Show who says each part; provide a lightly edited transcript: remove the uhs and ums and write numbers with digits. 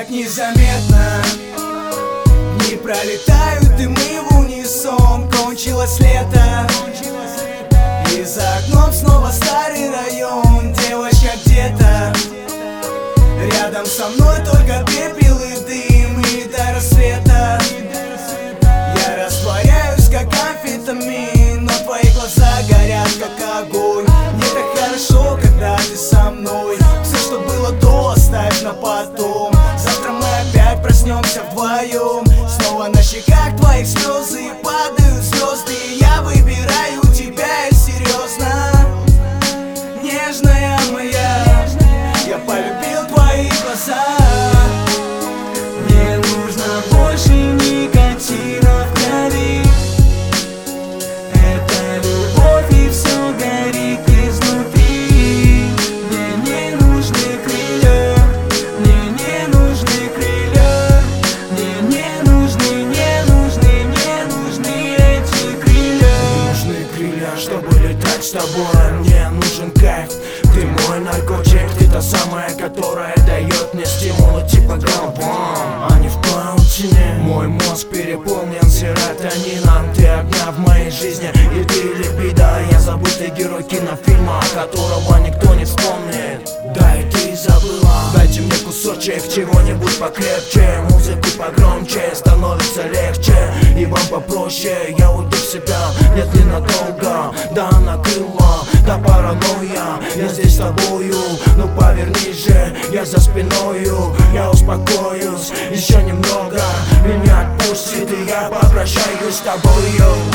Speaker 1: так незаметно. Дни пролетают, и мы в унисон. Кончилось лето, и за окном снова старый район. Девочка где-то рядом со мной, только пепел и дым. И до рассвета я растворяюсь, как амфетамин, но твои глаза горят, как огонь. Мне так хорошо, когда ты со мной. Все, что было до, оставь на потом. Завтра мы опять проснемся вдвоем. Снова на щеках твоих слезы, падают звезды. И я выбираю тебя, и серьезно, нежная моя, я полюбил твои глаза.
Speaker 2: Мне нужно больше никотина в крови. Это любовь, и все горит изнутри. Мне не нужны крылья, мне не нужны крылья. Мне не нужны эти крылья.
Speaker 1: Нужны крылья, чтобы летать с тобой. Мне нужен кайф, ты мой наркотик. Ты та самая, которая дает мне стимулы типа грамбом, а не в паутине. Мой мозг переполнен серотонином. Ты огня в моей жизни, и ты либидо. Я забытый герой кинофильма, которого никто не вспомнит. Да, и ты забыла. Дайте мне кусочек чего-нибудь покрепче. Музыку погромче, становится легче. И вам попроще, я уйду в себя. Нет, ненадолго, да накрыла, да паранойя. Я здесь с тобою, ну повернись же, я за спиною. Я успокоюсь, еще немного, меня отпустит, и я попрощаюсь с тобою.